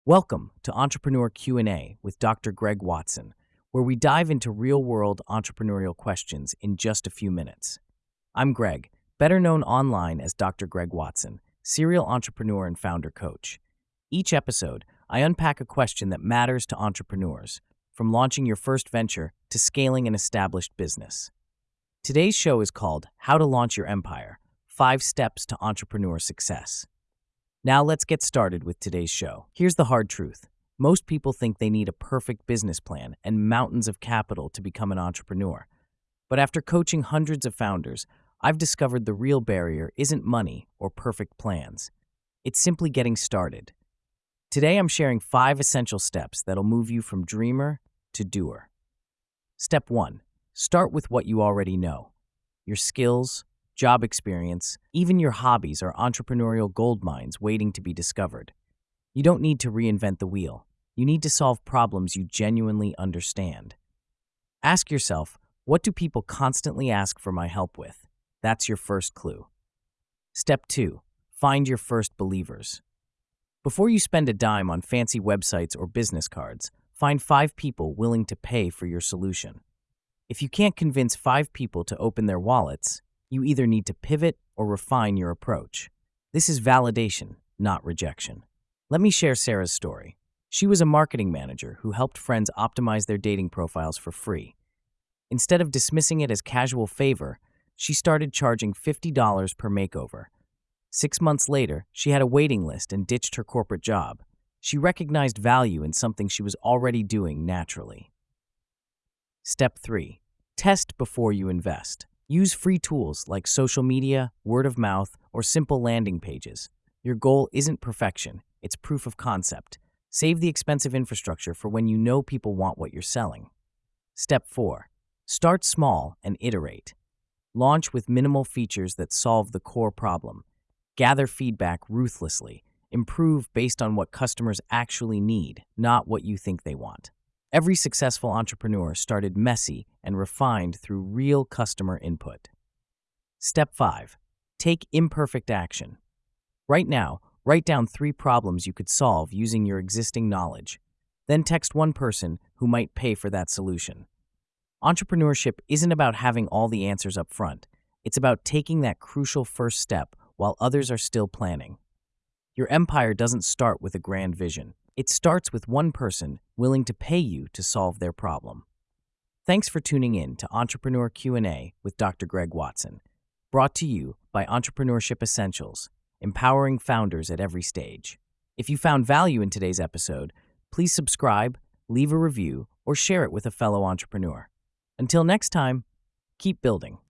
Welcome to Entrepreneur Q&A with Dr. Greg Watson, where we dive into real-world entrepreneurial questions in just a few minutes. I'm Greg, better known online as Dr. Greg Watson, serial entrepreneur and founder coach. Each episode, I unpack a question that matters to entrepreneurs, from launching your first venture to scaling an established business. Today's show is called How to Launch Your Empire: 5 Steps to Entrepreneur Success. Now let's get started with today's show. Here's the hard truth. Most people think they need a perfect business plan and mountains of capital to become an entrepreneur. But after coaching hundreds of founders, I've discovered the real barrier isn't money or perfect plans. It's simply getting started. Today I'm sharing 5 essential steps that'll move you from dreamer to doer. Step 1. Start with what you already know. Your skills, job experience, even your hobbies are entrepreneurial gold mines waiting to be discovered. You don't need to reinvent the wheel. You need to solve problems you genuinely understand. Ask yourself, what do people constantly ask for my help with? That's your first clue. Step 2. Find your first believers. Before you spend a dime on fancy websites or business cards, find 5 people willing to pay for your solution. If you can't convince 5 people to open their wallets, you either need to pivot or refine your approach. This is validation, not rejection. Let me share Sarah's story. She was a marketing manager who helped friends optimize their dating profiles for free. Instead of dismissing it as casual favor, she started charging $50 per makeover. 6 months later, she had a waiting list and ditched her corporate job. She recognized value in something she was already doing naturally. Step 3. Test before you invest. Use free tools like social media, word of mouth, or simple landing pages. Your goal isn't perfection, it's proof of concept. Save the expensive infrastructure for when you know people want what you're selling. Step 4. Start small and iterate. Launch with minimal features that solve the core problem. Gather feedback ruthlessly. Improve based on what customers actually need, not what you think they want. Every successful entrepreneur started messy and refined through real customer input. Step 5. Take imperfect action. Right now, write down 3 problems you could solve using your existing knowledge. Then text one person who might pay for that solution. Entrepreneurship isn't about having all the answers up front. It's about taking that crucial first step while others are still planning. Your empire doesn't start with a grand vision. It starts with one person willing to pay you to solve their problem. Thanks for tuning in to Entrepreneur Q&A with Dr. Greg Watson, brought to you by Entrepreneurship Essentials, empowering founders at every stage. If you found value in today's episode, please subscribe, leave a review, or share it with a fellow entrepreneur. Until next time, keep building.